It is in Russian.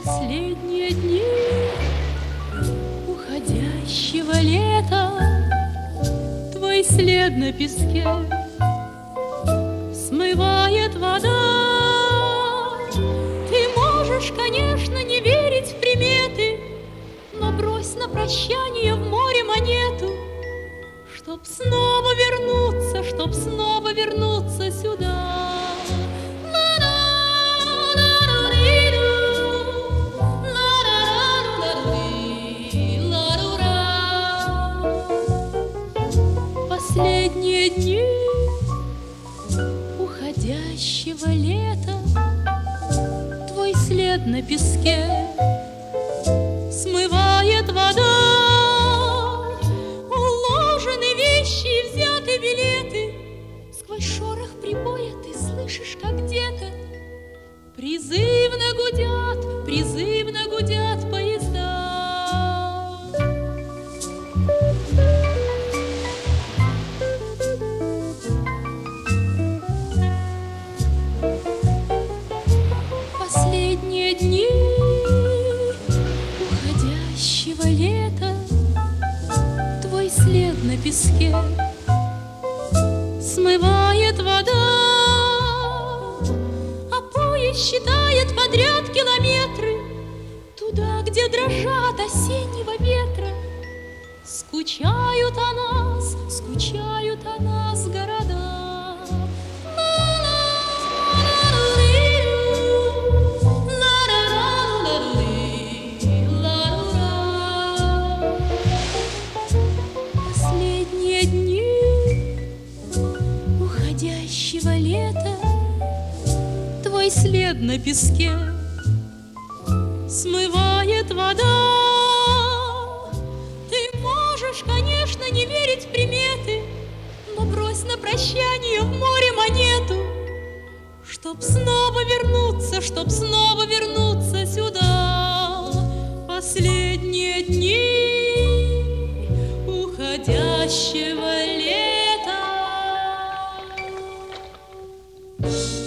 Последние дни уходящего лета, твой след на песке смывает вода. Ты можешь, конечно, не верить в приметы, но брось на прощание в море монету, чтоб снова вернуться сюда. Последние дни уходящего лета, твой след на песке смывает вода. Уложены вещи и взяты билеты, сквозь шорох прибоя ты слышишь, как где-то призывно гудят поезда. Последние дни уходящего лета, твой след на песке смывает вода. А поезд считает подряд километры туда, где дрожат осеннего ветра. Скучают о нас города. Последние дни уходящего лета, твой след на песке смывает вода. Ты можешь, конечно, не верить в приметы, но брось на прощание в море монету, чтоб снова вернуться сюда. Последние дни уходящего лета.